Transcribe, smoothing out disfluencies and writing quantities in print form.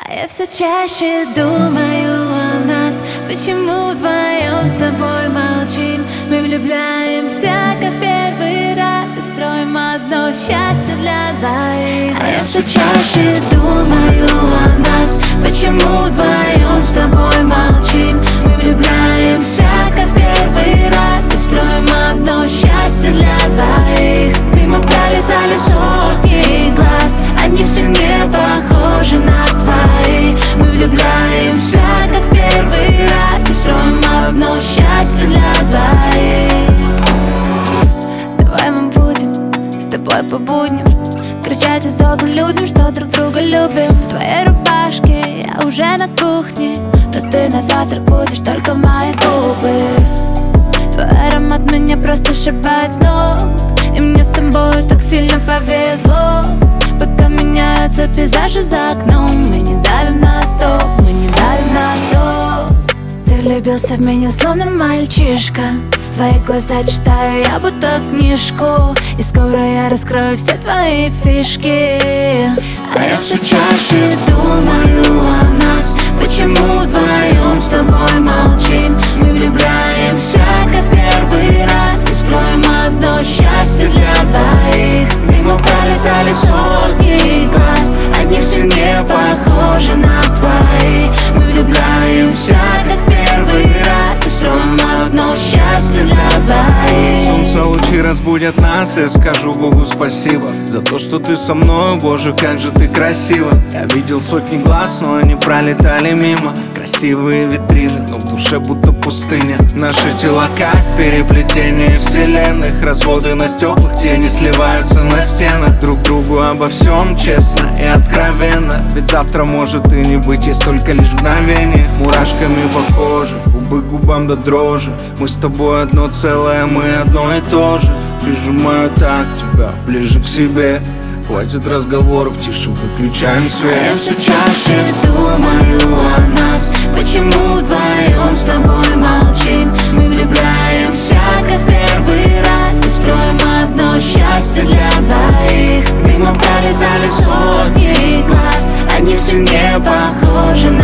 А я все чаще думаю о нас. Почему вдвоем с тобой молчим? Мы влюбляемся, как первый раз, и строим одно счастье для двоих. А я все чаще думаю о нас. Почему вдвоем с тобой молчим? Мы влюбляемся, как первый раз, и строим одно счастье для двоих. Мимо пролетали сотни глаз, они все не похожи на твои. Мы влюбляемся, как в первый раз, и строим одно счастье для двоих. Давай мы будем с тобой по будням кричать из окон людям, что друг друга любим. В твоей рубашке я уже на кухне, но ты на завтрак будешь только мои губы. Твой аромат меня просто сшибает с ног, и мне с тобой так сильно повезло. Пока меняются пейзажи за окном, мы не давим на стоп, мы не давим на стоп. Ты влюбился в меня словно мальчишка, твои глаза читаю я будто книжку, и скоро я раскрою все твои фишки. А я все чаще думаю о нас. Почему вдвоем с тобой молчим? Мы влюбляемся, как первый раз, и строим одно счастье для двоих. Мимо пролетали сотни глаз, они все не похожи на твои. Мы влюбляемся, как первый раз, и строим одно счастье для двоих. Солнце лучи разбудят нас, я скажу Богу спасибо за то, что ты со мной, Боже, как же ты красива. Я видел сотни глаз, но они пролетали мимо. Красивые витрины, но в душе будто пустыня. Наши тела как переплетение вселенных, разводы на стеклах, тени сливаются на стенах. Друг другу обо всем честно и откровенно, ведь завтра может и не быть, есть только лишь мгновение. Мурашками по коже, губы к губам до дрожи. Мы с тобой одно целое, мы одно и то же. Прижимаю так тебя ближе к себе. Хватит разговоров, тише, выключаем свет. А я все чаще думаю о нас. Почему вдвоем с тобой молчим? Мы влюбляемся, как первый раз, и строим одно счастье для двоих. Мимо пролетали сотни глаз, они все не похожи